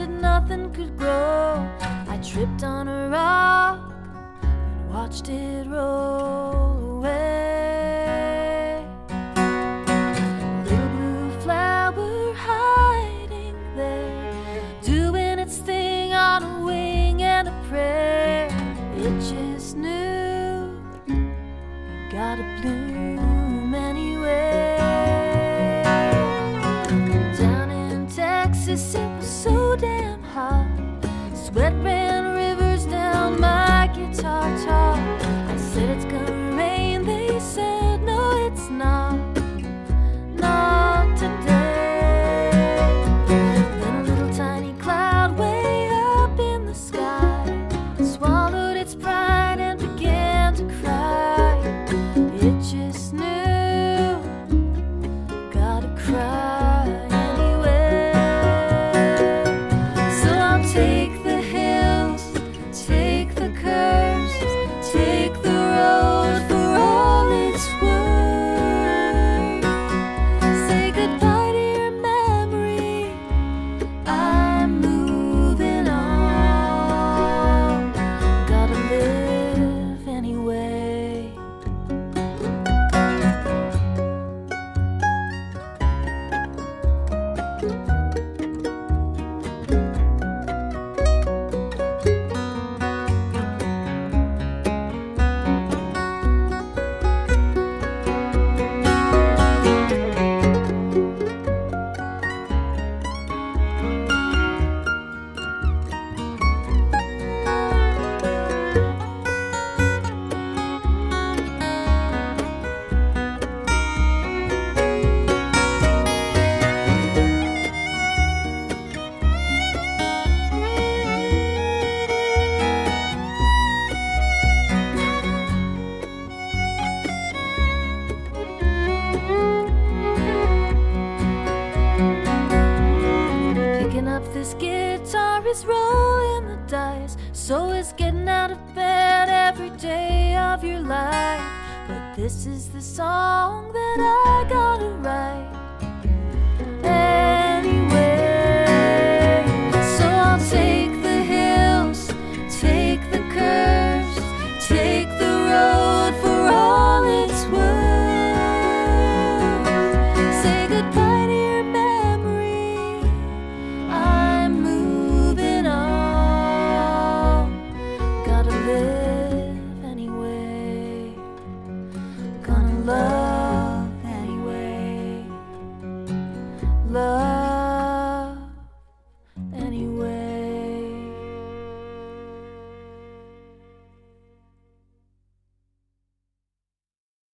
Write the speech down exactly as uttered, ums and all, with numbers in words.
that nothing could grow. I tripped on a rock and watched it roll away. Little blue flower hiding there, doing its thing on a wing and a prayer. It just knew you gotta bloom anyway. Down in Texas it was so damn hot, sweat ran rivers down my guitar top. I said it's gonna rain, they said no it's not, not today. Then a little tiny cloud way up in the sky swallowed its pride and began to cry. It just knew, gotta cry anyway. So I'll take the hills, take the curves, take the road for all it's worth. Say goodbye to your memory, I'm moving on. Gotta live anyway. Picking up this guitar is rolling the dice, so is getting out of bed every day of your life. But this is the song that I gotta write anyway. So I'll take the hills, take the curves, take the road for all it's worth. Say goodbye to your memory, I'm moving on. Gotta live anyway, gonna love anyway. Love